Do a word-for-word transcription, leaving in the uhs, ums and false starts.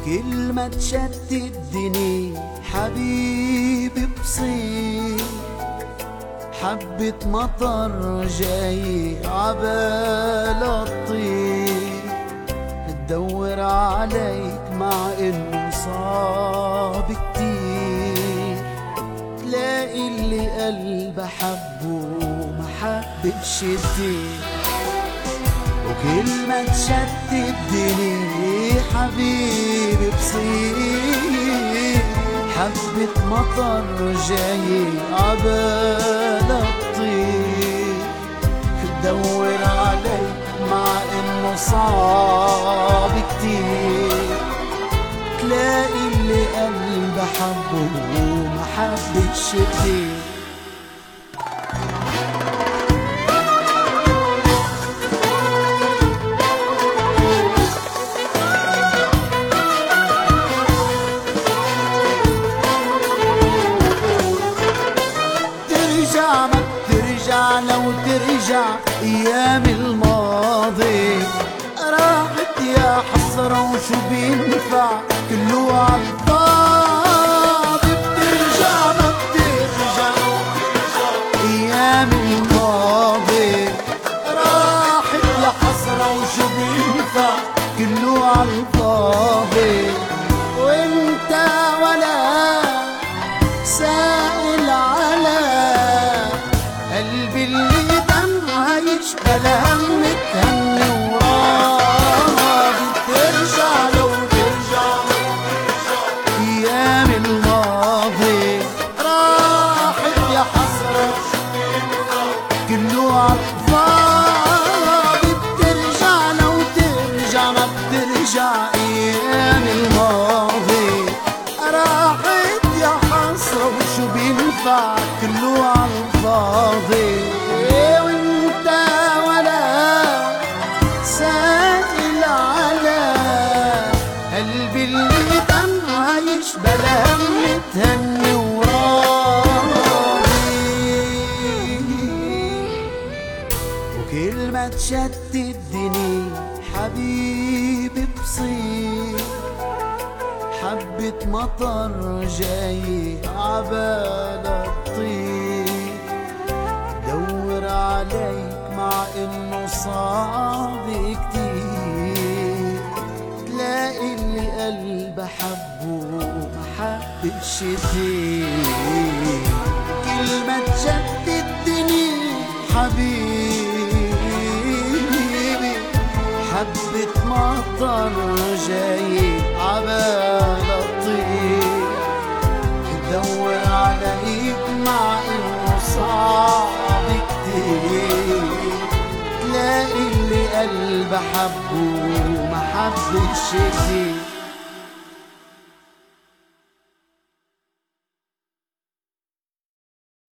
وكل ما تشتتني حبيبي بصير حبة مطر جاي عبال الطير، تدور عليك مع انه صعب كتير، تلاقي اللي قلبه حبه ما حبش كتير. وكل ما تشتتني حبيبي بصير حبة مطر جاي عبال الطير، تدور عليك مع انه صعب كتير، تلاقي اللي قلبه حبه ما حبش كتير. ما بترجع لو ترجع ايام الماضي، راحت يا حسرة وشو بينفع كله عالفاضي. بترجع ما بترجع ايام الماضي، راحت يا حسرة وشو بينفع كله عالفاضي. وانت ولا سائل على قلبي اللي دم عايش بلا هم تهني وراضي. بترجع لو ترجع ايام الماضي، راحت يا حسرة كله عالفاضي. بترجع لو ترجع ما بترجع ايام الماضي، راحت يا حسرة وشو بينفع كله عالفاضي. وانت ولا سائل على قلبي اللي دم عايش بلا هم تهني وراضي. وكل ما تشتتني حبيبي بصير حبة مطر جاي عبال الطير، دور عليك مع انه صعب كتير، تلاقي اللي قلبه حبه ما حبش كتير. كل ما تشتتني حبيبي حبة مطر جاي عبال الطير، تدور عليك مع انه صعب كتير، تلاقي اللي قلبه حبه ما حبش كتير.